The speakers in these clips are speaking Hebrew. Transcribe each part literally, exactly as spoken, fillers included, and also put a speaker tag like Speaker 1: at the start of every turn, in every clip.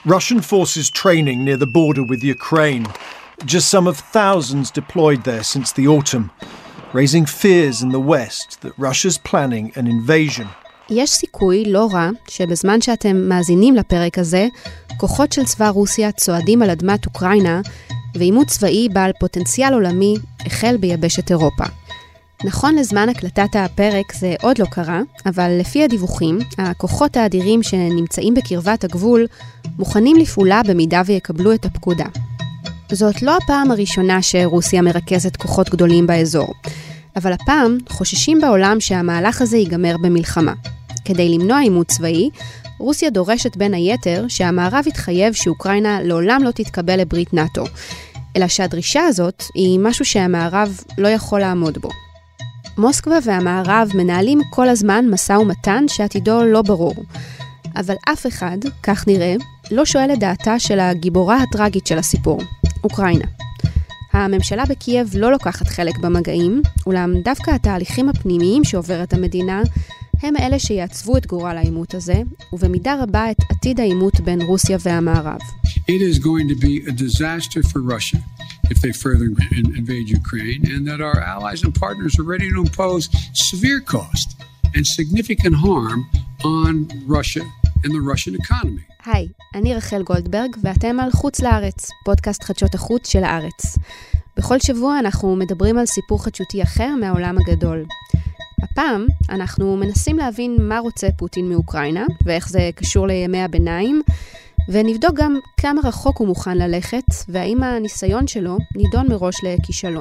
Speaker 1: Russian forces training near the border with Ukraine. Just some of thousands deployed there since the autumn, raising fears in the West that Russia's planning an invasion.
Speaker 2: יש סיכוי לא רע שבזמן שאתם מאזינים לפרק הזה, כוחות של צבא רוסיה צועדים על אדמת אוקראינה, ועימות צבאי בעל פוטנציאל עולמי החל ביבשת אירופה. נכון לזמן הקלטת הפרק זה עוד לא קרה, אבל לפי הדיווחים, הכוחות האדירים שנמצאים בקרבת הגבול מוכנים לפעולה במידה ויקבלו את הפקודה. זאת לא הפעם הראשונה שרוסיה מרכזת כוחות גדולים באזור, אבל הפעם חוששים בעולם שהמהלך הזה ייגמר במלחמה. כדי למנוע עימות צבאי, רוסיה דורשת בין היתר שהמערב יתחייב שאוקראינה לעולם לא תתקבל לברית נאטו, אלא שהדרישה הזאת היא משהו שהמערב לא יכול לעמוד בו. מוסקבה והמערב מנהלים כל הזמן משא ומתן שעתידו לא ברור, אבל אף אחד, כך נראה, לא שואל את דעתה של הגיבורה הטרגית של הסיפור, אוקראינה. הממשלה בקייב לא לוקחת חלק במגעים, אולם דווקא התהליכים הפנימיים שעוברת המדינה הם אלה שיעצבו את גורל העימות הזה, ובמידה רבה את עתיד העימות בין רוסיה והמערב.
Speaker 3: It is going to be a disaster for Russia if they further invade Ukraine, and that our allies and partners are ready to impose severe cost and significant harm on Russia and the Russian economy.
Speaker 2: היי, אני רחל גולדברג, ואתם על חוץ לארץ, פודקאסט חדשות החוץ של הארץ. בכל שבוע אנחנו מדברים על סיפור חדשותי אחר מהעולם הגדול. הפעם אנחנו מנסים להבין מה רוצה פוטין מאוקראינה, ואיך זה קשור לימי הביניים, ונבדוק גם כמה רחוק הוא מוכן ללכת, והאם הניסיון שלו נידון מראש לכישלון.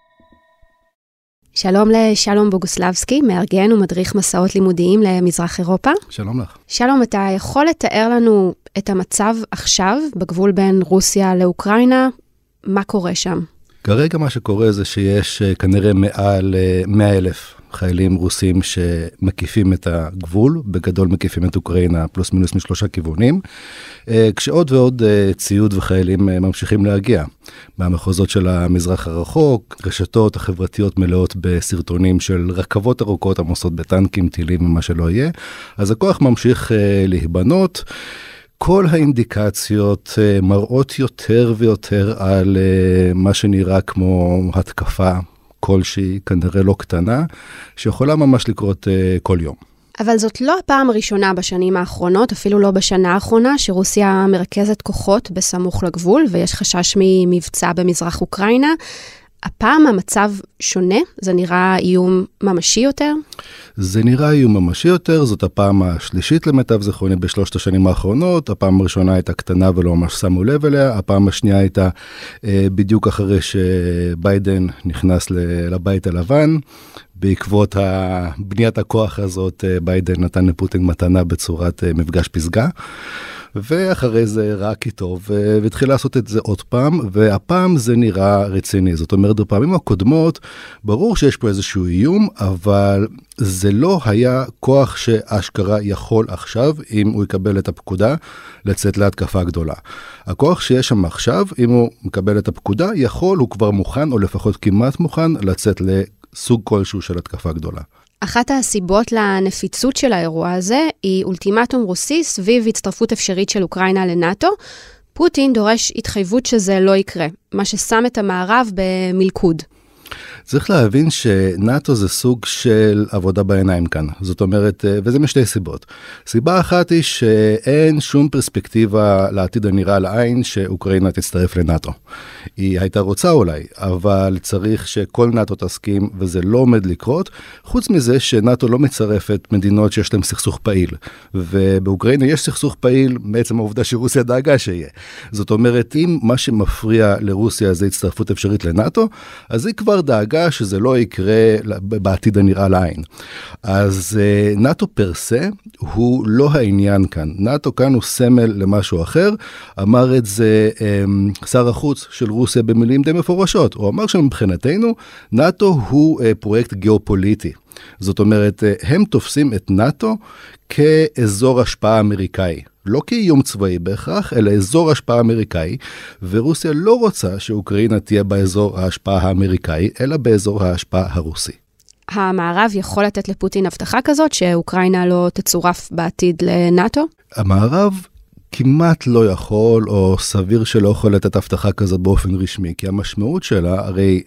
Speaker 2: שלום לשלום בוגוסלבסקי, מארגן ומדריך מסעות לימודיים למזרח אירופה.
Speaker 4: שלום לך.
Speaker 2: שלום, אתה יכול לתאר לנו את המצב עכשיו בגבול בין רוסיה לאוקראינה? מה קורה שם?
Speaker 4: כרגע מה שקורה זה שיש כנראה מעל מאה אלף חיילים רוסים שמקיפים את הגבול, בגדול מקיפים את אוקראינה פלוס מינוס משלושה כיוונים, כשעוד ועוד ציוד וחיילים ממשיכים להגיע. מהמחוזות של המזרח הרחוק, רשתות החברתיות מלאות בסרטונים של רכבות ארוכות עמוסות בטנקים, טילים ומה שלא יהיה, אז הכוח ממשיך להיבנות. כל האינדיקציות מראות יותר ויותר על מה שנראה כמו התקפה כלשהי, כנראה לא קטנה, שיכולה ממש לקרות כל יום.
Speaker 2: אבל זאת לא הפעם הראשונה בשנים האחרונות, אפילו לא בשנה האחרונה, שרוסיה מרכזת כוחות בסמוך לגבול, ויש חשש ממבצע במזרח אוקראינה. הפעם המצב שונה? זה נראה איום ממשי יותר?
Speaker 4: זה נראה איום ממשי יותר, זאת הפעם השלישית למיטב זיכרוני בשלושת השנים האחרונות, הפעם הראשונה הייתה קטנה ולא ממש שמו לב אליה, הפעם השנייה הייתה אה, בדיוק אחרי שביידן נכנס לבית הלבן, בעקבות בניית הכוח הזאת ביידן נתן לפוטין מתנה בצורת אה, מפגש פסגה, ואחרי זה ראה כי טוב, והתחיל לעשות את זה עוד פעם, והפעם זה נראה רציני. זאת אומרת, בפעמים הקודמות, ברור שיש פה איזשהו איום, אבל זה לא היה כוח שאשכרה יכול עכשיו, אם הוא יקבל את הפקודה, לצאת להתקפה גדולה. הכוח שיש שם עכשיו, אם הוא מקבל את הפקודה, יכול, הוא כבר מוכן, או לפחות כמעט מוכן, לצאת לסוג כלשהו של התקפה גדולה.
Speaker 2: אחת הסיבות לנפיצות של האירוע הזה היא אולטימטום רוסי סביב הצטרפות אפשרית של אוקראינה לנאטו. פוטין דורש התחייבות שזה לא יקרה, מה ששם את המערב במלכוד.
Speaker 4: צריך להבין שנאטו זה סוג של עבודה בעיניים כאן. זאת אומרת, וזה משתי סיבות. סיבה אחת היא שאין שום פרספקטיבה לעתיד הנראה לעין שאוקראינה תצטרף לנאטו. היא הייתה רוצה אולי, אבל צריך שכל נאטו תסכים, וזה לא עומד לקרות. חוץ מזה שנאטו לא מצרפת מדינות שיש להם סכסוך פעיל. ובאוקראינה יש סכסוך פעיל, בעצם העובדה שרוסיה דאגה שיהיה. זאת אומרת, אם מה שמפריע לרוסיה זה הצטרפות אפשרית לנאטו, אז היא כבר דאגה שזה לא יקרה בעתיד הנראה לעין. אז נאטו פרסה הוא לא העניין כאן. נאטו כאן הוא סמל למשהו אחר. אמר את זה שר החוץ של רוסיה במילים די מפורשות. הוא אמר שמבחינתנו נאטו הוא פרויקט גיאופוליטי. זאת אומרת, הם תופסים את נאטו כאזור השפעה אמריקאי. לא כאיום צבאי בהכרח, אלא אזור השפעה אמריקאי, ורוסיה לא רוצה שאוקראינה תהיה באזור ההשפעה האמריקאי, אלא באזור ההשפעה הרוסי.
Speaker 2: המערב יכול לתת לפוטין הבטחה כזאת, שאוקראינה לא תצורף בעתיד לנאטו?
Speaker 4: המערב כמעט לא יכול, או סביר שלא יכול לתת הבטחה כזאת באופן רשמי, כי המשמעות שלה, הרי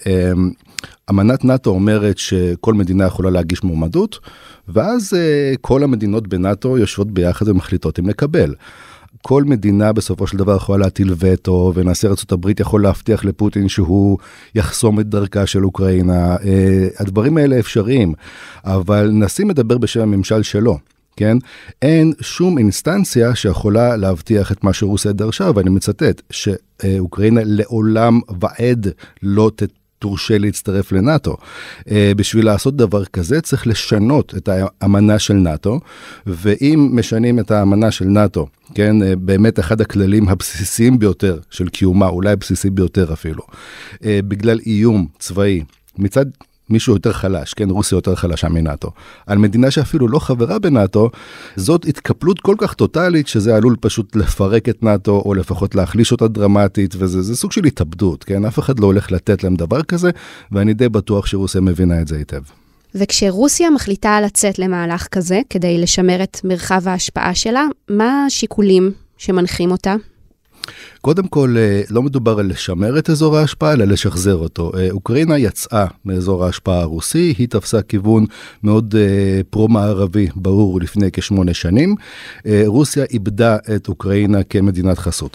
Speaker 4: אמנת נאטו אומרת שכל מדינה יכולה להגיש מועמדות, ואז כל המדינות בנאטו יושבות ביחד ומחליטות אם לקבל. כל מדינה בסופו של דבר יכולה להטיל וטו, ונשיא ארצות הברית יכול להבטיח לפוטין שהוא יחסום את דרכה של אוקראינה. הדברים האלה אפשריים, אבל נשיא מדבר בשם הממשל שלו. כן? אין שום אינסטנציה שיכולה להבטיח את מה שרוסיה דרשה, ואני מצטט, שאוקראינה לעולם ועד לא תורשה להצטרף לנאטו. בשביל לעשות דבר כזה צריך לשנות את האמנה של נאטו, ואם משנים את האמנה של נאטו, כן, באמת אחד הכללים הבסיסיים ביותר של קיומה, אולי הבסיסי ביותר אפילו, בגלל איום צבאי, מצד מישהו יותר חלש, כן, רוסיה יותר חלשה מנאטו. על מדינה שאפילו לא חברה בנאטו, זאת התקפלות כל כך טוטלית, שזה עלול פשוט לפרק את נאטו, או לפחות להחליש אותה דרמטית, וזה זה סוג של התאבדות, כן? אף אחד לא הולך לתת להם דבר כזה, ואני די בטוח שרוסיה מבינה את זה היטב.
Speaker 2: וכשרוסיה מחליטה לצאת למהלך כזה, כדי לשמר את מרחב ההשפעה שלה, מה השיקולים שמנחים אותה?
Speaker 4: קודם כל, לא מדובר על לשמר את אזור ההשפעה, אלא לשחזר אותו. אוקראינה יצאה מאזור ההשפעה הרוסי, היא תפסה כיוון מאוד פרו-מערבי ברור לפני כשמונה שנים. רוסיה איבדה את אוקראינה כמדינת חסות.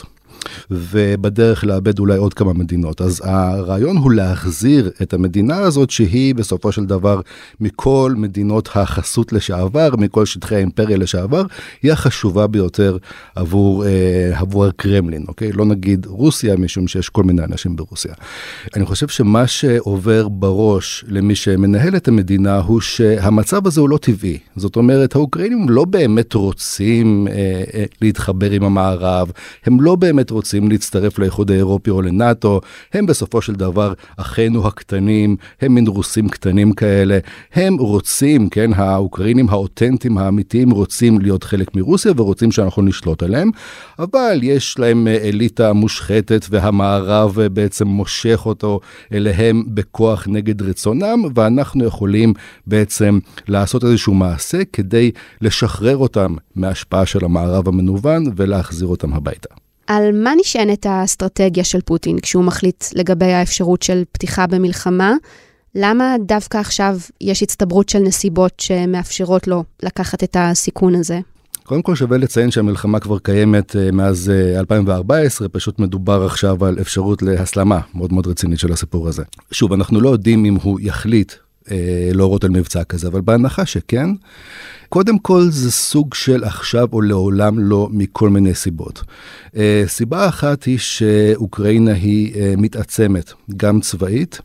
Speaker 4: ובדרך לאבד אולי עוד כמה מדינות. אז הרעיון הוא להחזיר את המדינה הזאת, שהיא בסופו של דבר מכל מדינות החסות לשעבר, מכל שטחי האימפריה לשעבר, היא החשובה ביותר עבור, אה, עבור הקרמלין, אוקיי? לא נגיד רוסיה, משום שיש כל מיני אנשים ברוסיה. אני חושב שמה שעובר בראש למי שמנהל את המדינה, הוא שהמצב הזה הוא לא טבעי. זאת אומרת, האוקראינים לא באמת רוצים אה, אה, להתחבר עם המערב, הם לא באמת רוצים להצטרף לאיחוד האירופי או לנאטו, הם בסופו של דבר אחינו הקטנים, הם מין רוסים קטנים כאלה, הם רוצים, כן, האוקראינים האותנטיים האמיתיים רוצים להיות חלק מרוסיה ורוצים שאנחנו נשלוט עליהם, אבל יש להם אליטה מושחתת והמערב בעצם מושך אותו אליהם בכוח נגד רצונם, ואנחנו יכולים בעצם לעשות איזשהו מעשה כדי לשחרר אותם מההשפעה של המערב המנוון ולהחזיר אותם הביתה.
Speaker 2: על מה נשענת האסטרטגיה של פוטין כשהוא מחליט לגבי האפשרות של פתיחה במלחמה? למה דווקא עכשיו יש הצטברות של נסיבות שמאפשרות לו לקחת את הסיכון הזה?
Speaker 4: קודם כל שווה לציין שהמלחמה כבר קיימת מאז אלפיים וארבע עשרה, פשוט מדובר עכשיו על אפשרות להסלמה מאוד מאוד רצינית של הסיפור הזה. שוב, אנחנו לא יודעים אם הוא יחליט להורות על מבצע כזה, אבל בהנחה שכן, קודם כל זה סוג של עכשיו או לעולם לא מכל מיני סיבות. סיבה אחת היא שאוקראינה היא מתעצמת, גם צבאית,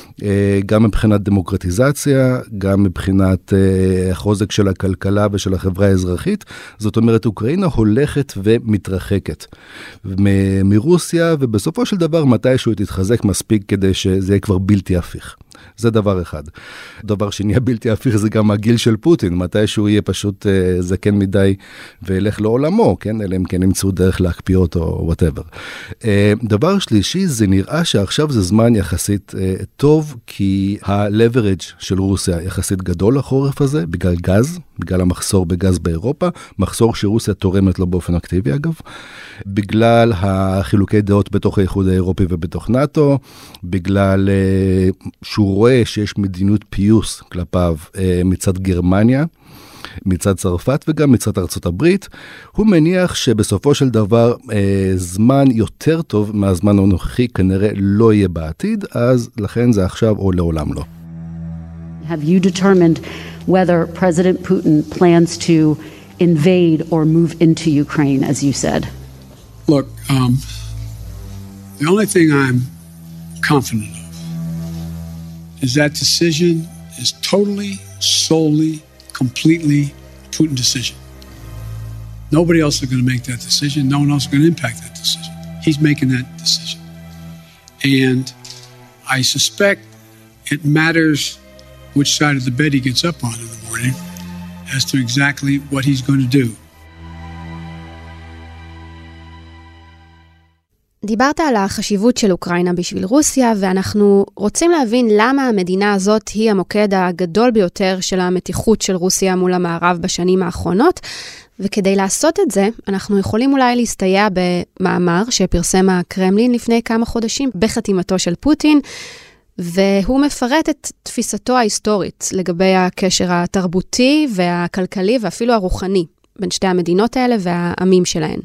Speaker 4: גם מבחינת דמוקרטיזציה, גם מבחינת החוזק של הכלכלה ושל החברה האזרחית. זאת אומרת, אוקראינה הולכת ומתרחקת מ- מרוסיה, ובסופו של דבר מתישהו תתחזק מספיק כדי שזה יהיה כבר בלתי הפיך. זה דבר אחד. דבר שני הבלתי הפיך זה גם הגיל של פוטין, מתישהו יהיה פשוט uh, זקן מדי וילך לעולמו, כן? אלא אם כן ימצאו דרך להקפיא אותו או whatever. Uh, דבר שלישי, זה נראה שעכשיו זה זמן יחסית uh, טוב, כי ה-leverage של רוסיה יחסית גדול לחורף הזה, בגלל גז, בגלל המחסור בגז באירופה, מחסור שרוסיה תורמת לו באופן אקטיבי אגב, בגלל החילוקי דעות בתוך האיחוד האירופי ובתוך נאטו, בגלל uh, שהוא רואה שיש מדיניות פיוס כלפיו אה, מצד גרמניה, מצד צרפת וגם מצד ארצות הברית, הוא מניח שבסופו של דבר אה, זמן יותר טוב מהזמן הנוכחי כנראה לא יהיה בעתיד, אז לכן זה עכשיו או לעולם לא.
Speaker 5: Have you determined whether President Putin plans to invade or move into Ukraine, as you said?
Speaker 3: Look, um, the only thing I'm confident of is that decision is totally, solely, completely a Putin decision. Nobody else is going to make that decision. No one else is going to impact that decision. He's making that decision. And I suspect it matters which side of the bed he gets up on in the morning as to exactly what he's going to do.
Speaker 2: דיברת על החשיבות של אוקראינה בשביל רוסיה, ואנחנו רוצים להבין למה המדינה הזאת היא המוקד הגדול ביותר של המתיחות של רוסיה מול המערב בשנים האחרונות, וכדי לעשות את זה, אנחנו יכולים אולי להסתייע במאמר שפרסם הקרמלין לפני כמה חודשים בחתימתו של פוטין, והוא מפרט את תפיסתו ההיסטורית לגבי הקשר התרבותי והכלכלי ואפילו הרוחני בין שתי המדינות האלה והעמים שלהן.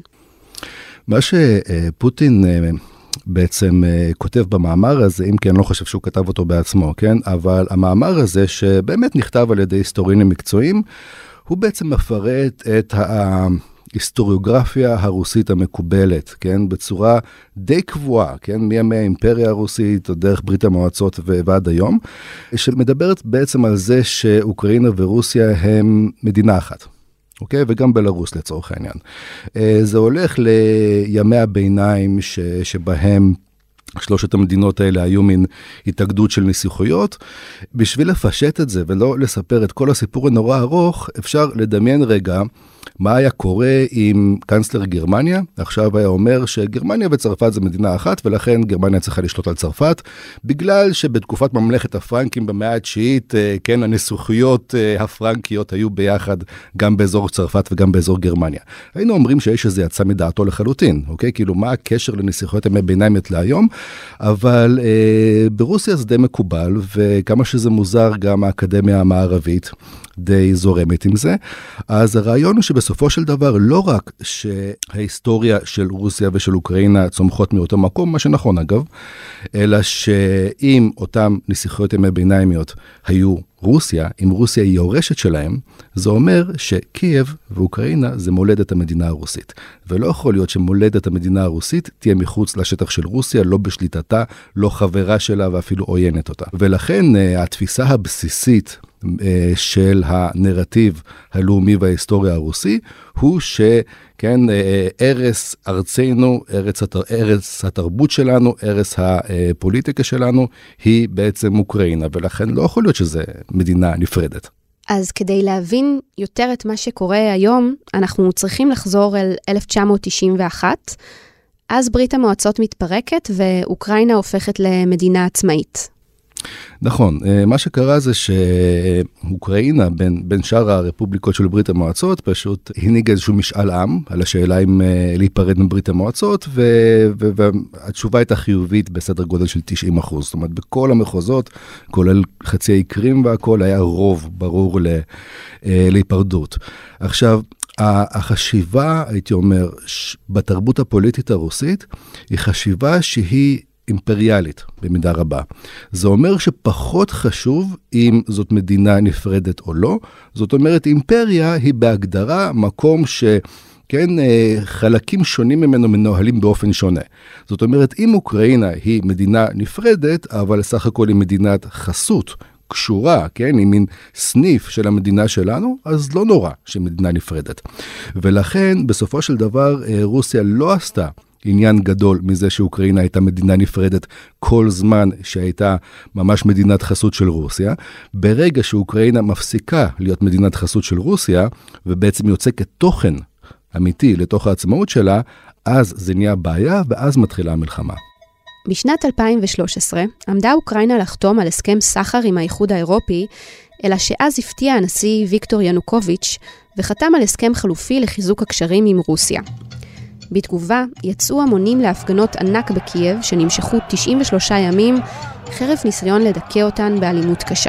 Speaker 4: מה שפוטין בעצם כותב במאמר הזה, אם כי אני לא חושב שהוא כתב אותו בעצמו, כן? אבל המאמר הזה שבאמת נכתב על ידי היסטוריונים מקצועיים, הוא בעצם מפרט את ההיסטוריוגרפיה הרוסית המקובלת, כן? בצורה די קבועה, כן? מימי האימפריה הרוסית, או דרך ברית המועצות ועד היום, שמדברת בעצם על זה שאוקראינה ורוסיה הם מדינה אחת. אוקיי? וגם בלרוס לצורך העניין. זה הולך לימי הביניים ש, שבהם שלושת המדינות האלה היו מין התאגדות של נסיכויות. בשביל לפשט את זה ולא לספר את כל הסיפור הנורא ארוך, אפשר לדמיין רגע מה היה קורה עם קנצלר גרמניה. עכשיו היה אומר שגרמניה וצרפת זה מדינה אחת, ולכן גרמניה צריכה לשלוט על צרפת, בגלל שבתקופת ממלכת הפרנקים במאה התשיעית, כן, הנסיכויות הפרנקיות היו ביחד גם באזור צרפת וגם באזור גרמניה. היינו אומרים שיש איזה יצא מדעתו לחלוטין, אוקיי? כאילו מה הקשר לנסיכויות ימי ביניים להיום? אבל אה, ברוסיה זה די מקובל, וכמה שזה מוזר גם האקדמיה המערבית די זורמת עם זה. אז הרעיון הוא שבסופו של דבר לא רק שההיסטוריה של רוסיה ושל אוקראינה צומחות מאותו מקום, מה שנכון אגב, אלא שאם אותם נסיכויות ימי ביניימיות היו רוסיה, אם רוסיה היא יורשת שלהם, זה אומר שקייב ואוקראינה זה מולדת המדינה הרוסית. ולא יכול להיות שמולדת המדינה הרוסית תהיה מחוץ לשטח של רוסיה, לא בשליטתה, לא חברה שלה ואפילו עוינת אותה. ולכן התפיסה הבסיסית של הנרטיב הלאומי וההיסטוריה הרוסי, הוא שכן, ארץ ארצנו, ארץ, ארץ התרבות שלנו, ארץ הפוליטיקה שלנו, היא בעצם אוקראינה, ולכן לא יכול להיות שזה מדינה נפרדת.
Speaker 2: אז כדי להבין יותר את מה שקורה היום, אנחנו צריכים לחזור אל אלף תשע מאות תשעים ואחת, אז ברית המועצות מתפרקת ואוקראינה הופכת למדינה עצמאית.
Speaker 4: נכון, מה שקרה זה שאוקראינה, בין, בין שאר הרפובליקות של ברית המועצות, פשוט הנהיגה איזשהו משאל עם על השאלה אם להיפרד מברית המועצות, ו, ו, והתשובה הייתה חיובית בסדר גודל של תשעים אחוז. זאת אומרת, בכל המחוזות, כולל חצי העיקרים והכל, היה רוב ברור ל, להיפרדות. עכשיו, החשיבה, הייתי אומר, בתרבות הפוליטית הרוסית, היא חשיבה שהיא אימפריאלית במידה רבה. זה אומר שפחות חשוב אם זאת מדינה נפרדת או לא. זאת אומרת, אימפריה היא בהגדרה מקום ש... כן, חלקים שונים ממנו מנוהלים באופן שונה. זאת אומרת, אם אוקראינה היא מדינה נפרדת, אבל סך הכל היא מדינת חסות, קשורה, כן, היא מין סניף של המדינה שלנו, אז לא נורא שמדינה נפרדת. ולכן, בסופו של דבר, רוסיה לא עשתה עניין גדול מזה שאוקראינה הייתה מדינה נפרדת כל זמן שהייתה ממש מדינת חסות של רוסיה. ברגע שאוקראינה מפסיקה להיות מדינת חסות של רוסיה, ובעצם יוצקת תוכן אמיתי לתוך העצמאות שלה, אז זה נהיה בעיה, ואז מתחילה המלחמה.
Speaker 2: בשנת אלפיים ושלוש עשרה עמדה אוקראינה לחתום על הסכם סחר עם האיחוד האירופי, אלא שאז הפתיע הנשיא ויקטור ינוקוביץ' וחתם על הסכם חלופי לחיזוק הקשרים עם רוסיה. בתגובה יצאו המונים להפגנות ענק בקייב שנמשכו תשעים ושלושה ימים, חרף ניסיון לדכא אותן באלימות קשה.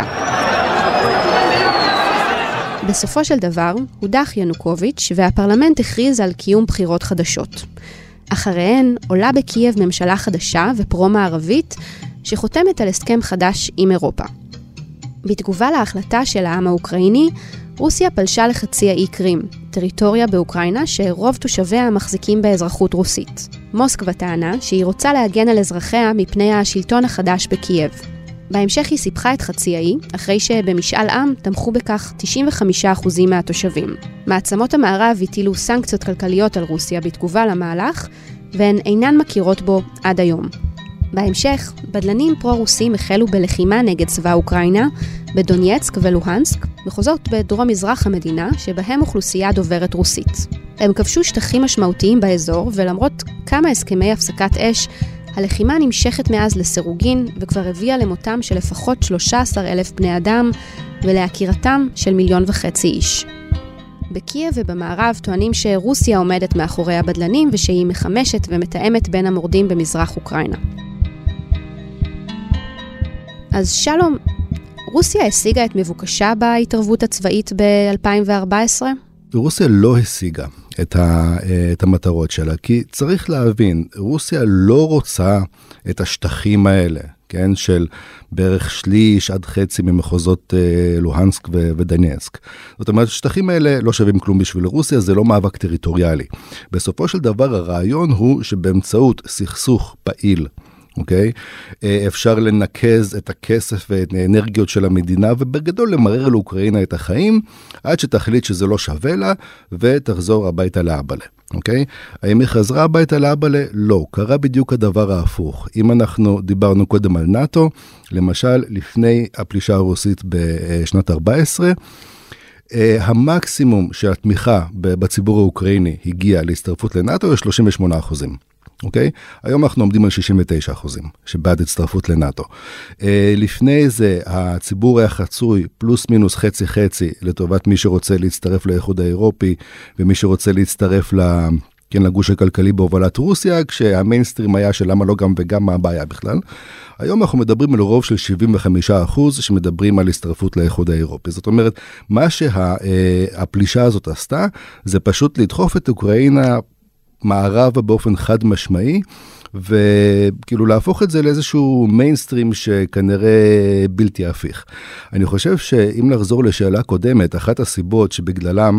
Speaker 2: בסופו של דבר הודח ינוקוביץ' והפרלמנט הכריז על קיום בחירות חדשות. אחריהן עולה בקייב ממשלה חדשה ופרו-מערבית שחותמת על הסכם חדש עם אירופה. בתגובה להחלטה של העם האוקראיני, רוסיה פלשה לחצי האי קרים, טריטוריה באוקראינה שרוב תושביה מחזיקים באזרחות רוסית. מוסקבה טענה שהיא רוצה להגן על אזרחיה מפני השלטון החדש בקייב. בהמשך היא סיפחה את חצי האי, אחרי שבמשאל עם תמכו בכך תשעים וחמישה אחוז מהתושבים. מעצמות המערב הטילו סנקציות כלכליות על רוסיה בתגובה למהלך, והן אינן מכירות בו עד היום. בהמשך, בדלנים פרו-רוסים החלו בלחימה נגד צבא אוקראינה, בדונייצק ולוהנסק, מחוזות בדרום מזרח המדינה, שבהם אוכלוסייה דוברת רוסית. הם כבשו שטחים משמעותיים באזור, ולמרות קו כמה הסכמי הפסקת אש, הלחימה נמשכת מאז לסירוגין וכבר הביאה למותם של לפחות שלושה עשר אלף בני אדם ולהכירתם של מיליון וחצי איש. בקייב ובמערב טוענים שרוסיה עומדת מאחורי הבדלנים ושהיא מחמשת ומתאמת בין המורדים במזרח אוקראינה. אז שלום, רוסיה השיגה את מבוקשה בהתערבות הצבאית ב-אלפיים וארבע עשרה?
Speaker 4: רוסיה לא השיגה את, ה, את המטרות שלה, כי צריך להבין, רוסיה לא רוצה את השטחים האלה, כן, של בערך שליש עד חצי ממחוזות אה, לוהנסק ו- ודנייסק. זאת אומרת, השטחים האלה לא שווים כלום בשביל רוסיה, זה לא מאבק טריטוריאלי. בסופו של דבר, הרעיון הוא שבאמצעות סכסוך פעיל, אוקיי? אפשר לנקז את הכסף ואת האנרגיות של המדינה, ובגדול למרר לאוקראינה את החיים, עד שתחליט שזה לא שווה לה, ותחזור הביתה לאבאלה, אוקיי? האם היא חזרה הביתה לאבאלה? לא. קרה בדיוק הדבר ההפוך. אם אנחנו דיברנו קודם על נאטו, למשל, לפני הפלישה הרוסית בשנת ארבע עשרה, המקסימום שהתמיכה בציבור האוקראיני הגיעה להצטרפות לנאטו, היא שלושים ושמונה אחוזים. אוקיי? היום אנחנו עומדים על שישים ותשעה אחוזים, שבעד הצטרפות לנאטו. לפני זה, הציבור היה חצוי פלוס מינוס חצי חצי, לטובת מי שרוצה להצטרף לאיחוד האירופי, ומי שרוצה להצטרף ל... כן, לגוש הכלכלי בהובלת רוסיה, כשהמיינסטרים היה של למה לא גם וגם מה הבעיה בכלל. היום אנחנו מדברים על רוב של שבעים וחמישה אחוז שמדברים על הצטרפות לאיחוד האירופי. זאת אומרת, מה שהפלישה הזאת עשתה, זה פשוט לדחוף את אוקראינה מערבה באופן חד משמעי, וכאילו להפוך את זה לאיזשהו מיינסטרים שכנראה בלתי הפיך. אני חושב שאם לחזור לשאלה קודמת, אחת הסיבות שבגללם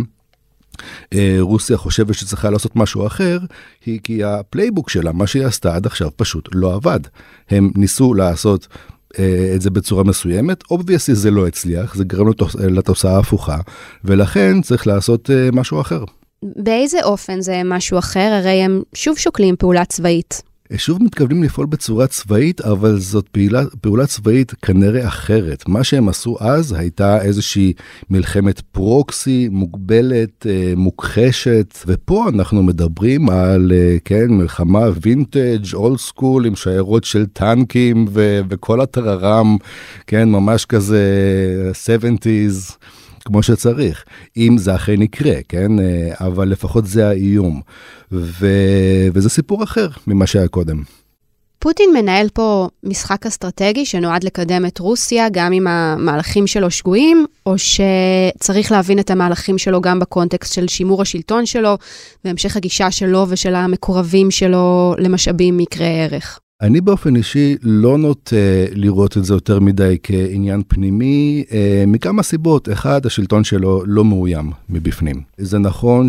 Speaker 4: רוסיה חושבת שצריכה לעשות משהו אחר, היא כי הפלייבוק שלה, מה שהיא עשתה עד עכשיו, פשוט לא עבד. הם ניסו לעשות את זה בצורה מסוימת, obviously זה לא הצליח, זה גרם לתוצאה הפוכה, ולכן צריך לעשות משהו אחר.
Speaker 2: באיזה אופן זה משהו אחר? הרי הם שוב שוקלים פעולה צבאית.
Speaker 4: שוב מתכוונים לפעול בצורה צבאית, אבל זאת פעולה, פעולה צבאית כנראה אחרת. מה שהם עשו אז הייתה איזושהי מלחמת פרוקסי מוגבלת, מוכחשת, ופה אנחנו מדברים על, כן, מלחמה וינטג' אולד סקול עם שיירות של טנקים ו- וכל הטררם, כן, ממש כזה שבעים, כמו שצריך, אם זה אכן יקרה, כן? אבל לפחות זה האיום. ו... וזה סיפור אחר ממה שהיה קודם.
Speaker 2: פוטין מנהל פה משחק אסטרטגי שנועד לקדם את רוסיה, גם אם המהלכים שלו שגויים, או שצריך להבין את המהלכים שלו גם בקונטקסט של שימור השלטון שלו, והמשך הגישה שלו ושל המקורבים שלו למשאבים מקרי ערך.
Speaker 4: אני באופן אישי לא נוטה לראות את זה יותר מדי כעניין פנימי, מכמה סיבות. אחד, השלטון שלו לא מאוים מבפנים. זה נכון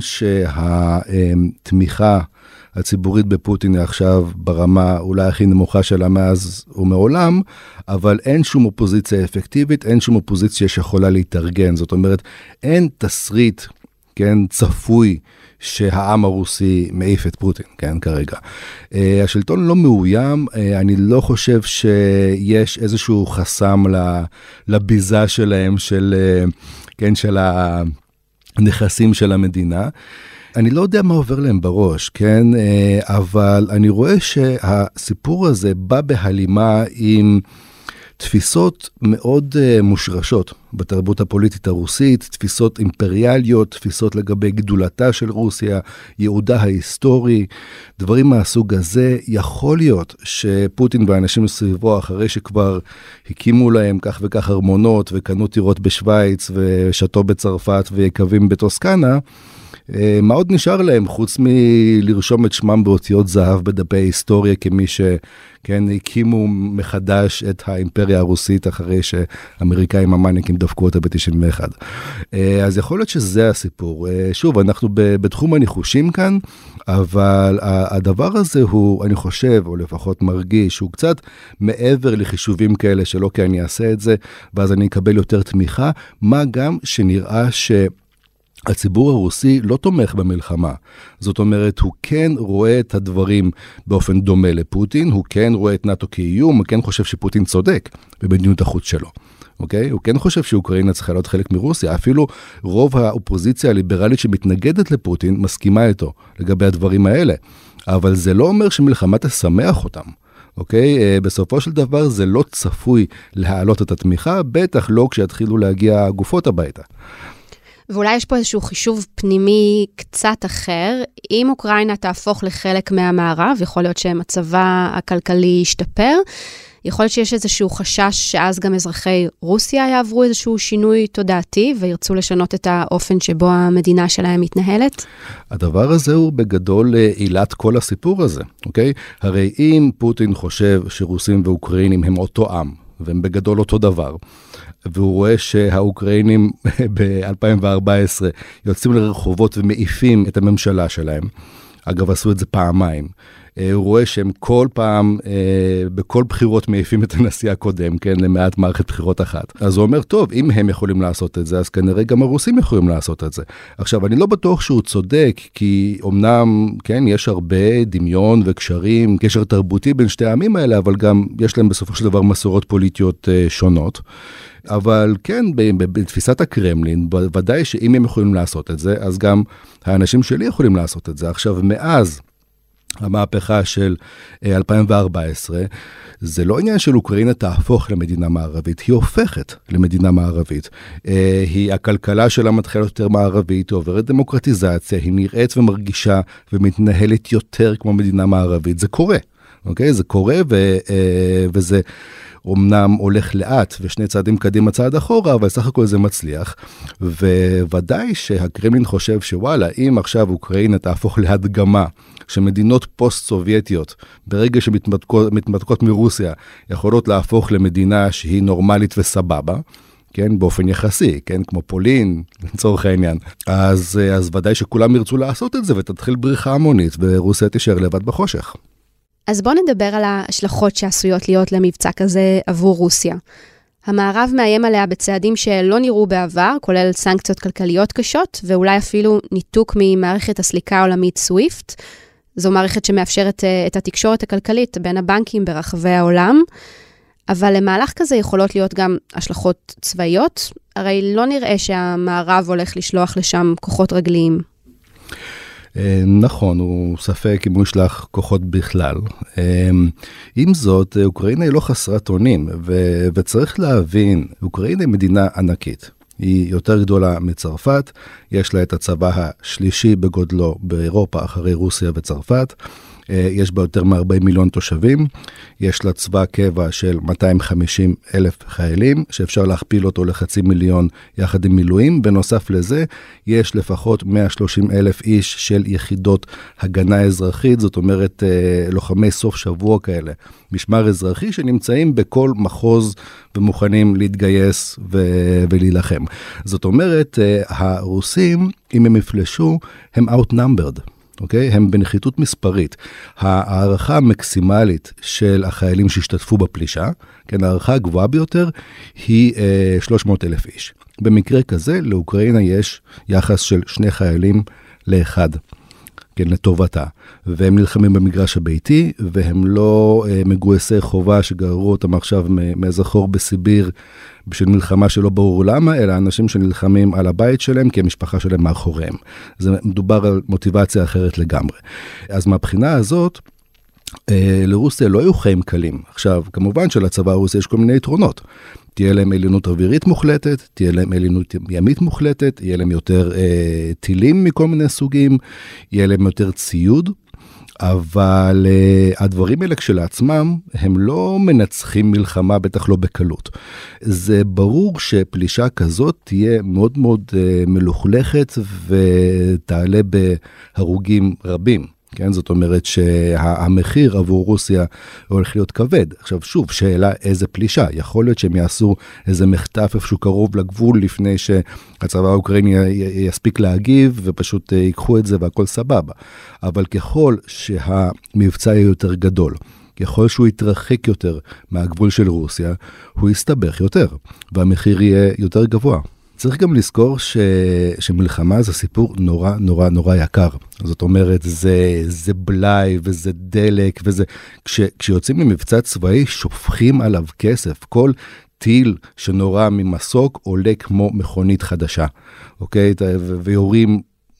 Speaker 4: שהתמיכה הציבורית בפוטין היא עכשיו ברמה אולי הכי נמוכה שלה מאז ומעולם, אבל אין שום אופוזיציה אפקטיבית, אין שום אופוזיציה שיכולה להתארגן. זאת אומרת, אין תסריט, כן, צפוי, שהעם הרוסי מעיף את פוטין, כן, כרגע. השלטון לא מאוים, אני לא חושב שיש איזשהו חסם לביזה שלהם, של, כן, של הנכסים של המדינה. אני לא יודע מה עובר להם בראש, כן, אבל אני רואה שהסיפור הזה בא בהלימה עם תפיסות מאוד uh, מושרשות בתרבות הפוליטית הרוסית, תפיסות אימפריאליות, תפיסות לגבי גדולתה של רוסיה, יעודה ההיסטורי, דברים מהסוג הזה. יכול להיות שפוטין והאנשים מסביבו, אחרי שכבר הקימו להם כך וכך ארמונות, וקנו טירות בשוויץ, ושתו בצרפת, ויקבים בטוסקנה, מה עוד נשאר להם חוץ מלרשום את שמם באותיות זהב בדפי היסטוריה, כמי שכן הקימו מחדש את האימפריה הרוסית אחרי שאמריקאים המאניקים דפקו אותה ב-תשעים ואחת. אז יכול להיות שזה הסיפור. שוב, אנחנו בתחום הניחושים כאן, אבל הדבר הזה הוא, אני חושב, או לפחות מרגיש, הוא קצת מעבר לחישובים כאלה שלא כי אני אעשה את זה, ואז אני אקבל יותר תמיכה, מה גם שנראה ש... הציבור הרוסי לא תומך במלחמה. זאת אומרת, הוא כן רואה את הדברים באופן דומה לפוטין, הוא כן רואה את נאטו כאיום, הוא כן חושב שפוטין צודק במדיניות החוץ שלו. אוקיי? הוא כן חושב שאוקראינה צריכה להיות חלק מרוסיה, אפילו רוב האופוזיציה הליברלית שמתנגדת לפוטין מסכימה איתו לגבי הדברים האלה. אבל זה לא אומר שמלחמה תשמח אותם. אוקיי? בסופו של דבר זה לא צפוי להעלות את התמיכה, בטח לא כשיתחילו להגיע גופות הביתה.
Speaker 2: ואולי יש פה איזשהו חישוב פנימי קצת אחר. אם אוקראינה תהפוך לחלק מהמערב, יכול להיות שמצבה הכלכלי ישתפר, יכול להיות שיש איזשהו חשש שאז גם אזרחי רוסיה יעברו איזשהו שינוי תודעתי, וירצו לשנות את האופן שבו המדינה שלהם מתנהלת?
Speaker 4: הדבר הזה הוא בגדול עילת כל הסיפור הזה, אוקיי? הרי אם פוטין חושב שרוסים ואוקראינים הם אותו עם, והם בגדול אותו דבר, והוא רואה שהאוקראינים ב-אלפיים וארבע עשרה יוצאים לרחובות ומעיפים את הממשלה שלהם, אגב עשו את זה פעמיים, הוא רואה שהם כל פעם, בכל בחירות מעיפים את הנשיא הקודם, כן, למעט מערכת בחירות אחת. אז הוא אומר, טוב, אם הם יכולים לעשות את זה, אז כנראה גם הרוסים יכולים לעשות את זה. עכשיו, אני לא בטוח שהוא צודק, כי אומנם, כן, יש הרבה דמיון וקשרים, קשר תרבותי בין שתי העמים האלה, אבל גם יש להם בסופו של דבר מסורות פוליטיות שונות. אבל כן, בתפיסת הקרמלין, ודאי שאם הם יכולים לעשות את זה, אז גם האנשים שלי יכולים לעשות את זה. עכשיו, מאז המהפכה של אלפיים וארבע עשרה, זה לא עניין של אוקראינה תהפוך למדינה מערבית, היא הופכת למדינה מערבית. היא, הכלכלה שלה מתחילה יותר מערבית, היא עוברת דמוקרטיזציה, היא נראית ומרגישה ומתנהלת יותר כמו מדינה מערבית. זה קורה, אוקיי? זה קורה ו, וזה אומנם הולך לאט ושני צעדים קדימה צעד אחורה, אבל סך הכל זה מצליח. וודאי שהקרמלין חושב שוואלה, אם עכשיו אוקראינה תהפוך להדגמה, שמדינות פוסט-סובייטיות, ברגע שמתמתקות מרוסיה, יכולות להפוך למדינה שהיא נורמלית וסבבה, כן, באופן יחסי, כן, כמו פולין, לצורך העניין. אז, אז ודאי שכולם ירצו לעשות את זה, ותתחיל בריחה המונית, ורוסיה תישאר לבד בחושך.
Speaker 2: אז בואו נדבר על ההשלכות שעשויות להיות למבצע כזה עבור רוסיה. המערב מאיים עליה בצעדים שלא נראו בעבר, כולל סנקציות כלכליות קשות, ואולי אפילו ניתוק ממערכת הסליקה העולמית סוויפט. זו מערכת שמאפשרת את התקשורת הכלכלית בין הבנקים ברחבי העולם, אבל למהלך כזה יכולות להיות גם השלכות צבאיות, הרי לא נראה שהמערב הולך לשלוח לשם כוחות רגליים.
Speaker 4: נכון, הוא ספק אם הוא ישלח כוחות בכלל. עם זאת, אוקראינה היא לא חסרת אונים, ו- וצריך להבין, אוקראינה היא מדינה ענקית. היא יותר גדולה מצרפת, יש לה את הצבא השלישי בגודלו באירופה אחרי רוסיה וצרפת, יש בה יותר מ-ארבעים מיליון תושבים, יש לה צבא קבע של מאתיים וחמישים אלף חיילים, שאפשר להכפיל אותו לחצי מיליון יחד עם מילואים, בנוסף לזה יש לפחות מאה ושלושים אלף איש של יחידות הגנה אזרחית, זאת אומרת לוחמי סוף שבוע כאלה, משמר אזרחי שנמצאים בכל מחוז ומוכנים להתגייס ו- ולהילחם. זאת אומרת, הרוסים, אם הם יפלשו, הם outnumbered. אוקיי? הם בנחיתות מספרית. הערכה המקסימלית של החיילים שהשתתפו בפלישה, כן, הערכה הגבוהה ביותר, היא אה, שלוש מאות אלף איש. במקרה כזה, לאוקראינה יש יחס של שני חיילים לאחד, כן, לטובתה. והם נלחמים במגרש הביתי, והם לא אה, מגויסי חובה שגררו אותם עכשיו מאיזה חור בסיביר, בשביל מלחמה שלא ברור למה, אלא אנשים שנלחמים על הבית שלהם, כי המשפחה שלהם מאחוריהם. זה מדובר על מוטיבציה אחרת לגמרי. אז מהבחינה הזאת, אה, לרוסיה לא היו חיים קלים. עכשיו, כמובן שלצבא הרוסי יש כל מיני יתרונות. תהיה להם עליונות אווירית מוחלטת, תהיה להם עליונות ימית מוחלטת, יהיה להם יותר אה, טילים מכל מיני סוגים, יהיה להם יותר ציוד, אבל uh, הדברים האלה כשלעצמם הם לא מנצחים מלחמה, בטח לא בקלות. זה ברור שפלישה כזאת תהיה מאוד מאוד uh, מלוכלכת ותעלה בהרוגים רבים. כן, זאת אומרת שהמחיר עבור רוסיה הולך להיות כבד. עכשיו שוב, שאלה איזה פלישה. יכול להיות שהם יעשו איזה מחטף איפשהו קרוב לגבול לפני שהצבא האוקראיני יספיק להגיב ופשוט ייקחו את זה והכל סבבה. אבל ככל שהמבצע יהיה יותר גדול, ככל שהוא יתרחק יותר מהגבול של רוסיה, הוא יסתבך יותר והמחיר יהיה יותר גבוה. צריך גם לזכור ש... שמלחמה זה סיפור נורא נורא נורא יקר. זאת אומרת, זה, זה בלאי וזה דלק וזה... כש... כשיוצאים למבצע צבאי, שופכים עליו כסף. כל טיל שנורא ממסוק עולה כמו מכונית חדשה. אוקיי? ו... ויורים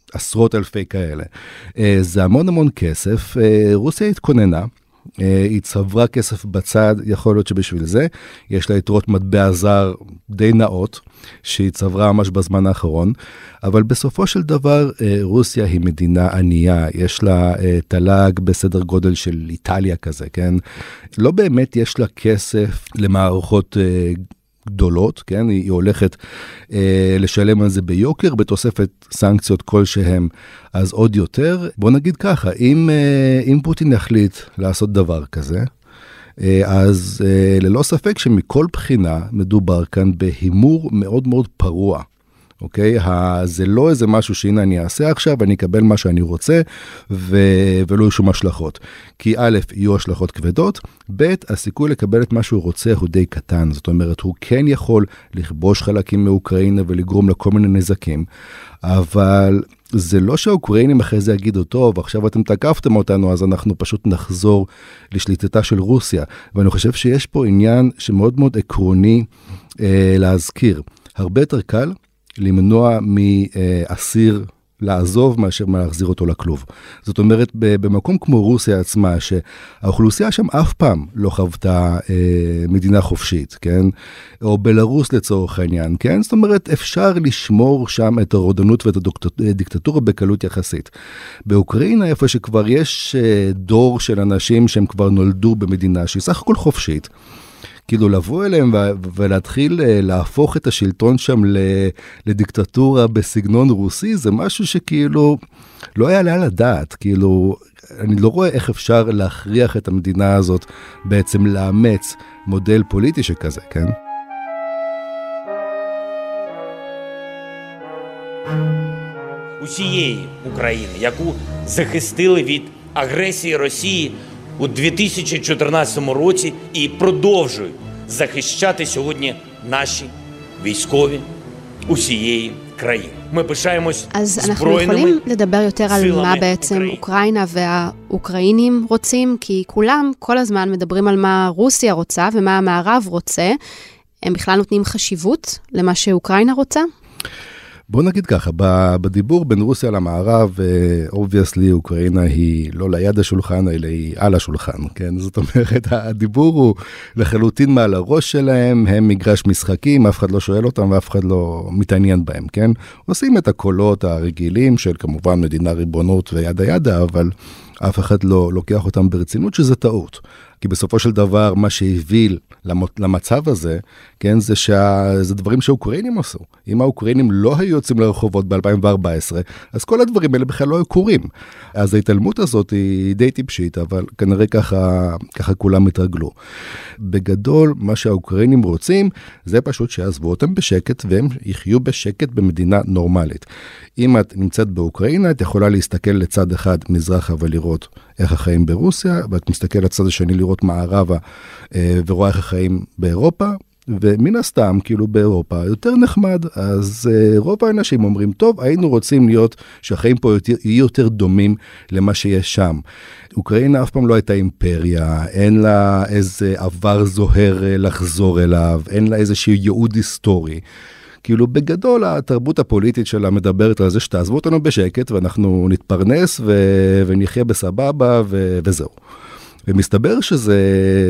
Speaker 4: עשרות אלפי כאלה. זה המון המון כסף. רוסיה התכוננה, היא צברה כסף בצד, יכול להיות שבשביל זה, יש לה יתרות מטבע זר די נאות, שהיא צברה ממש בזמן האחרון, אבל בסופו של דבר רוסיה היא מדינה ענייה, יש לה תל"ג בסדר גודל של איטליה כזה, כן? לא באמת יש לה כסף למערכות גדולות, כן? היא הולכת אה, לשלם על זה ביוקר, בתוספת סנקציות כלשהם, אז עוד יותר. בוא נגיד ככה, אם, אה, אם פוטין יחליט לעשות דבר כזה, אה, אז אה, ללא ספק שמכל בחינה מדובר כאן בהימור מאוד מאוד פרוע. אוקיי? זה לא איזה משהו שהנה אני אעשה עכשיו, אני אקבל מה שאני רוצה, ו... ולא יהיו שום השלכות. כי א', יהיו השלכות כבדות, ב', הסיכוי לקבל את מה שהוא רוצה הוא די קטן. זאת אומרת, הוא כן יכול לכבוש חלקים מאוקראינה ולגרום לכל מיני נזקים, אבל זה לא שהאוקראינים אחרי זה יגידו, טוב, עכשיו אתם תקפתם אותנו, אז אנחנו פשוט נחזור לשליטתה של רוסיה. ואני חושב שיש פה עניין שמאוד מאוד עקרוני אה, להזכיר. הרבה יותר קל למנוע מאסיר לעזוב מאשר להחזיר אותו לכלוב. זאת אומרת, במקום כמו רוסיה עצמה, שהאוכלוסייה שם אף פעם לא חוותה אה, מדינה חופשית, כן? או בלרוס לצורך העניין, כן? זאת אומרת, אפשר לשמור שם את הרודנות ואת הדיקטטורה בקלות יחסית. באוקראינה, איפה שכבר יש אה, דור של אנשים שהם כבר נולדו במדינה שהיא סך הכל חופשית, כאילו לבוא אליהם ולהתחיל להפוך את השלטון שם לדיקטטורה בסגנון רוסי, זה משהו שכאילו לא היה לאן לדעת, כאילו אני לא רואה איך אפשר להכריח את המדינה הזאת בעצם לאמץ מודל פוליטי שכזה, כן?
Speaker 6: Усієї України, яку захистили від агресії Росії у дві тисячі чотирнадцятому році і продовжують захищати сьогодні наші військові усієї країни. Ми пишаємось
Speaker 2: אז אנחנו יכולים לדבר יותר על מה בעצם אוקראינה והאוקראינים רוצים, כי כולם כל הזמן מדברים על מה רוסיה רוצה ומה המערב רוצה. הם בכלל נותנים חשיבות למה שאוקראינה רוצה?
Speaker 4: בוא נגיד ככה, בדיבור בין רוסיה למערב, obviously אוקראינה היא לא ליד השולחן, אלא היא על השולחן, כן? זאת אומרת, הדיבור הוא לחלוטין מעל הראש שלהם, הם מגרש משחקים, אף אחד לא שואל אותם ואף אחד לא מתעניין בהם, כן? עושים את הקולות הרגילים של כמובן מדינה ריבונות וידה ידה, אבל אף אחד לא לוקח אותם ברצינות, שזה טעות. כי בסופו של דבר, מה שהביל למצב הזה, כן, זה שזה דברים שהאוקראינים עשו. אם האוקראינים לא היו יוצאים לרחובות ב-אלפיים וארבע עשרה, אז כל הדברים האלה בכלל לא היו קורים. אז ההתעלמות הזאת היא די טיפשית, אבל כנראה ככה, ככה כולם התרגלו. בגדול, מה שהאוקראינים רוצים, זה פשוט שיעזבו אותם בשקט, והם יחיו בשקט במדינה נורמלית. אם את נמצאת באוקראינה, את יכולה להסתכל לצד אחד מזרחה ולראות איך החיים ברוסיה, ואת מסתכל לצד השני לראות מערבה ורואה איך החיים באירופה, ומן הסתם, כאילו באירופה, יותר נחמד, אז רוב האנשים אומרים, טוב, היינו רוצים להיות, שהחיים פה יהיו יותר דומים למה שיש שם. אוקראינה אף פעם לא הייתה אימפריה, אין לה איזה עבר זוהר לחזור אליו, אין לה איזשהו ייעוד היסטורי. כאילו בגדול התרבות הפוליטית שלה מדברת על זה שתעזבו אותנו בשקט ואנחנו נתפרנס ו- ונחיה בסבבה ו- וזהו. ומסתבר שזה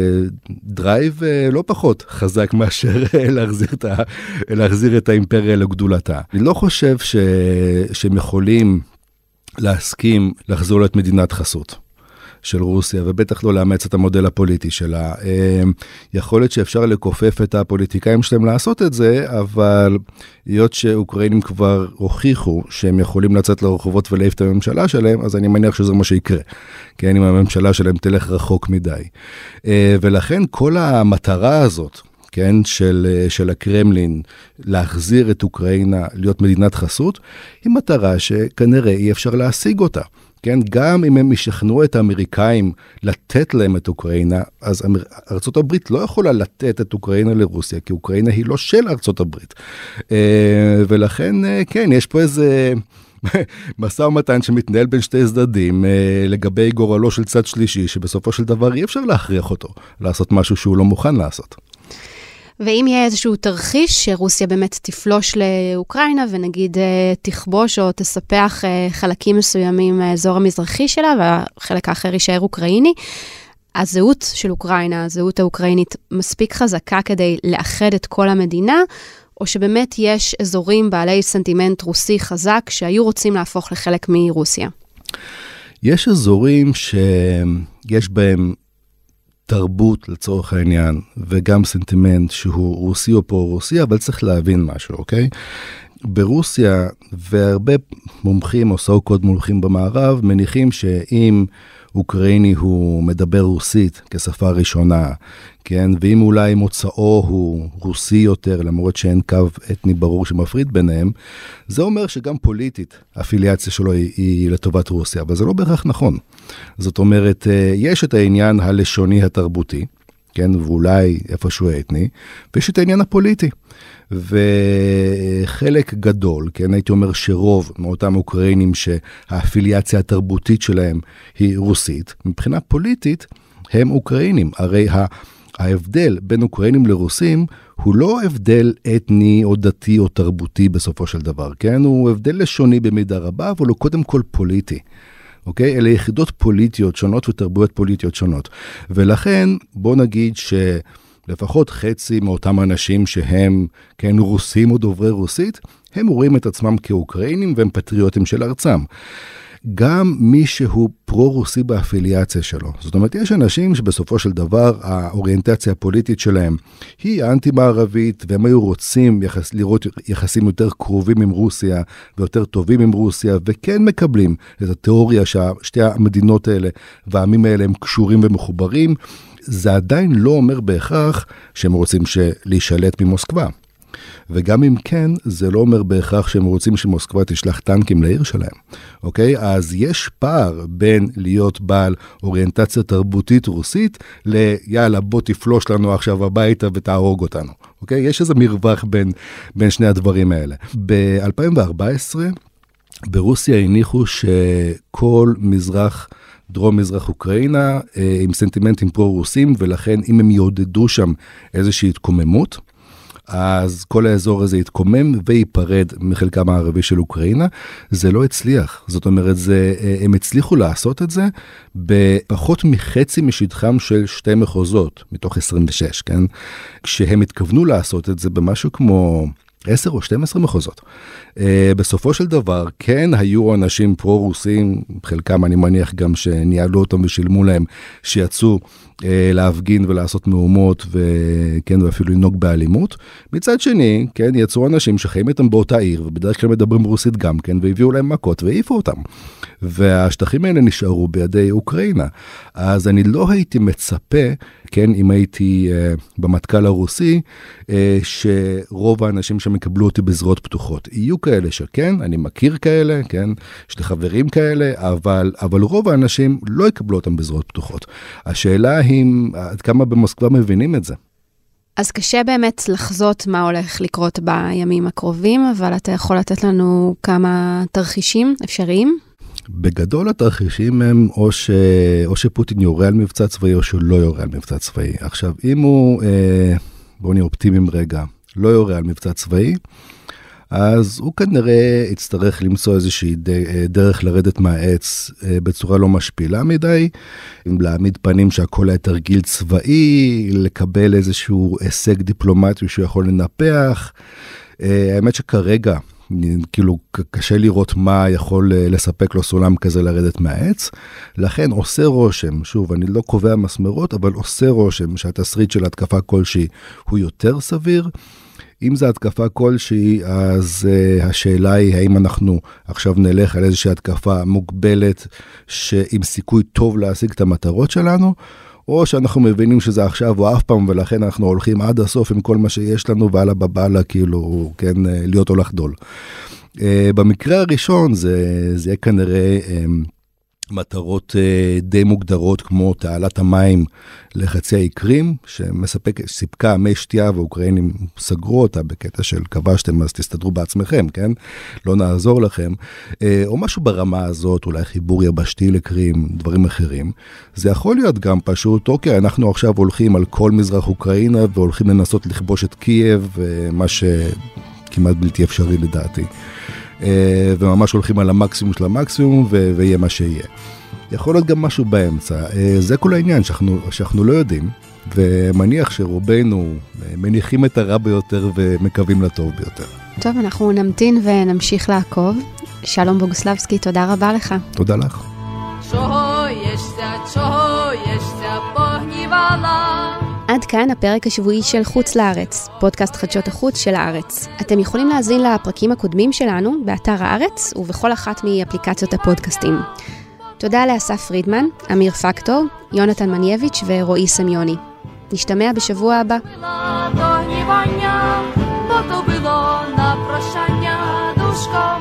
Speaker 4: דרייב לא פחות חזק מאשר להחזיר את, ה- להחזיר את האימפריה לגדולתה. אני לא חושב ש- שהם יכולים להסכים לחזור את מדינת חסות של רוסיה, ובטח לא לאמץ את המודל הפוליטי שלה. יכול להיות שאפשר לקופף את הפוליטיקאים שלהם לעשות את זה, אבל היות שאוקראינים כבר הוכיחו שהם יכולים לצאת לרחובות ולהעיף את הממשלה שלהם, אז אני מניח שזה מה שיקרה. כן, אם הממשלה שלהם תלך רחוק מדי. ולכן כל המטרה הזאת, כן, של, של הקרמלין, להחזיר את אוקראינה להיות מדינת חסות, היא מטרה שכנראה אי אפשר להשיג אותה. כן, גם אם הם ישכנעו את האמריקאים לתת להם את אוקראינה, אז ארצות הברית לא יכולה לתת את אוקראינה לרוסיה, כי אוקראינה היא לא של ארצות הברית. ולכן, כן, יש פה איזה מסע ומתן שמתנהל בין שתי צדדים לגבי גורלו של צד שלישי, שבסופו של דבר אי אפשר להכריח אותו לעשות משהו שהוא לא מוכן לעשות.
Speaker 2: ואם יהיה איזשהו תרחיש שרוסיה באמת תפלוש לאוקראינה, ונגיד תכבוש או תספח חלקים מסוימים מהאזור המזרחי שלה, והחלק האחר יישאר אוקראיני, הזהות של אוקראינה, הזהות האוקראינית, מספיק חזקה כדי לאחד את כל המדינה, או שבאמת יש אזורים בעלי סנטימנט רוסי חזק, שהיו רוצים להפוך לחלק מרוסיה?
Speaker 4: יש אזורים שיש בהם תרבות לצורך העניין, וגם סנטימנט שהוא רוסי או פרו-רוסי, אבל צריך להבין משהו, אוקיי? ברוסיה, והרבה מומחים או so-called מומחים במערב, מניחים שאם אוקראיני הוא מדבר רוסית כשפה ראשונה, כן? ואם אולי מוצאו הוא רוסי יותר, למרות שאין קו אתני ברור שמפריד ביניהם, זה אומר שגם פוליטית האפיליאציה שלו היא, היא לטובת רוסיה, אבל זה לא בהכרח נכון. זאת אומרת, יש את העניין הלשוני התרבותי, כן? ואולי איפשהו אתני, ויש את העניין הפוליטי. וחלק גדול, כן, הייתי אומר שרוב מאותם אוקראינים שהאפיליאציה התרבותית שלהם היא רוסית, מבחינה פוליטית הם אוקראינים. הרי ההבדל בין אוקראינים לרוסים הוא לא הבדל אתני או דתי או תרבותי בסופו של דבר, כן? הוא הבדל לשוני במידה רבה, אבל הוא קודם כל פוליטי. אוקיי? אלה יחידות פוליטיות שונות ותרבויות פוליטיות שונות. ולכן בוא נגיד ש... לפחות חצי מאותם אנשים שהם, כן, רוסים או דוברי רוסית, הם רואים את עצמם כאוקראינים והם פטריוטים של ארצם. גם מי שהוא פרו-רוסי באפיליאציה שלו. זאת אומרת, יש אנשים שבסופו של דבר האוריינטציה הפוליטית שלהם היא האנטי-מערבית, והם היו רוצים יחס, לראות יחסים יותר קרובים עם רוסיה ויותר טובים עם רוסיה, וכן מקבלים את התיאוריה ששתי המדינות האלה והעמים האלה הם קשורים ומחוברים. זה עדיין לא אומר בהכרח שהם רוצים להישלט ממוסקבה. וגם אם כן, זה לא אומר בהכרח שהם רוצים שמוסקבה תשלח טנקים לעיר שלהם. אוקיי? אז יש פער בין להיות בעל אוריינטציה תרבותית רוסית, ליאללה, בוא תפלוש לנו עכשיו הביתה ותהרוג אותנו. אוקיי? יש איזה מרווח בין, בין שני הדברים האלה. ב-אלפיים וארבע עשרה, ברוסיה הניחו שכל מזרח, דרום מזרח אוקראינה, עם סנטימנטים פרו-רוסים, ולכן אם הם יעודדו שם איזושהי התקוממות, אז כל האזור הזה יתקומם ויפרד מחלקם הערבי של אוקראינה. זה לא הצליח. זאת אומרת, זה, הם הצליחו לעשות את זה בפחות מחצי משטחם של שתי מחוזות, מתוך עשרים ושש, כן? כשהם התכוונו לעשות את זה במשהו כמו עשר או שתים עשרה מחוזות. Uh, בסופו של דבר, כן היו אנשים פרו-רוסים, חלקם אני מניח גם שניהלו אותם ושילמו להם, שיצאו uh, להפגין ולעשות מהומות, וכן, ואפילו לנהוג באלימות. מצד שני, כן, יצאו אנשים שחיים איתם באותה עיר, ובדרך כלל מדברים רוסית גם כן, והביאו להם מכות והעיפו אותם. והשטחים האלה נשארו בידי אוקראינה. אז אני לא הייתי מצפה, כן, אם הייתי uh, במטכ"ל הרוסי, uh, שרוב האנשים שם יקבלו אותי בזרועות פתוחות. יהיו כאלה שכן, אני מכיר כאלה, כן, יש לי חברים כאלה, אבל, אבל רוב האנשים לא יקבלו אותם בזרועות פתוחות. השאלה היא, עד כמה במוסקבה מבינים את זה?
Speaker 2: אז קשה באמת לחזות מה הולך לקרות בימים הקרובים, אבל אתה יכול לתת לנו כמה תרחישים אפשריים?
Speaker 4: בגדול התרחישים הם או, ש... או שפוטין יורה על מבצע צבאי, או שהוא לא יורה על מבצע צבאי. עכשיו, אם הוא, אה, בואו נהיה אופטימיים רגע, לא יורה על מבצע צבאי, אז הוא כנראה יצטרך למצוא איזושהי דרך לרדת מהעץ בצורה לא משפילה מדי, להעמיד פנים שהכל היה תרגיל צבאי, לקבל איזשהו הישג דיפלומטי שהוא יכול לנפח. האמת שכרגע, כאילו קשה לראות מה יכול לספק לו סולם כזה לרדת מהעץ, לכן עושה רושם, שוב אני לא קובע מסמרות, אבל עושה רושם שהתסריט של התקפה כלשהי הוא יותר סביר. אם זו התקפה כלשהי, אז uh, השאלה היא האם אנחנו עכשיו נלך על איזושהי התקפה מוגבלת שעם סיכוי טוב להשיג את המטרות שלנו, או שאנחנו מבינים שזה עכשיו או אף פעם, ולכן אנחנו הולכים עד הסוף עם כל מה שיש לנו, ועלה בבעלה כאילו, כן, להיות או לחדול. Uh, במקרה הראשון זה, זה יהיה כנראה... Um, מטרות די מוגדרות כמו תעלת המים לחצי האי קרים, שסיפקה מי שתייה ואוקראינים סגרו אותה בקטע של כבשתם אז תסתדרו בעצמכם, כן? לא נעזור לכם. או משהו ברמה הזאת, אולי חיבור יבשתי לקרים, דברים אחרים. זה יכול להיות גם פשוט, אוקיי, אנחנו עכשיו הולכים על כל מזרח אוקראינה והולכים לנסות לכבוש את קייב, מה שכמעט בלתי אפשרי לדעתי. וממש הולכים על המקסימום של המקסימום, ויהיה מה שיהיה. יכול להיות גם משהו באמצע. זה כל העניין שאנחנו, שאנחנו לא יודעים, ומניח שרובנו מניחים את הרע ביותר ומקווים לטוב ביותר.
Speaker 2: טוב, אנחנו נמתין ונמשיך לעקוב. שלום בוגוסלבסקי, תודה רבה לך.
Speaker 4: תודה לך.
Speaker 2: עד כאן הפרק השבועי של חוץ לארץ, פודקאסט חדשות החוץ של הארץ. אתם יכולים להזין לפרקים הקודמים שלנו באתר הארץ ובכל אחת מאפליקציות הפודקאסטים. תודה לאסף פרידמן, אמיר פקטור, יונתן מנייביץ' ורועי סמיוני. נשתמע בשבוע הבא.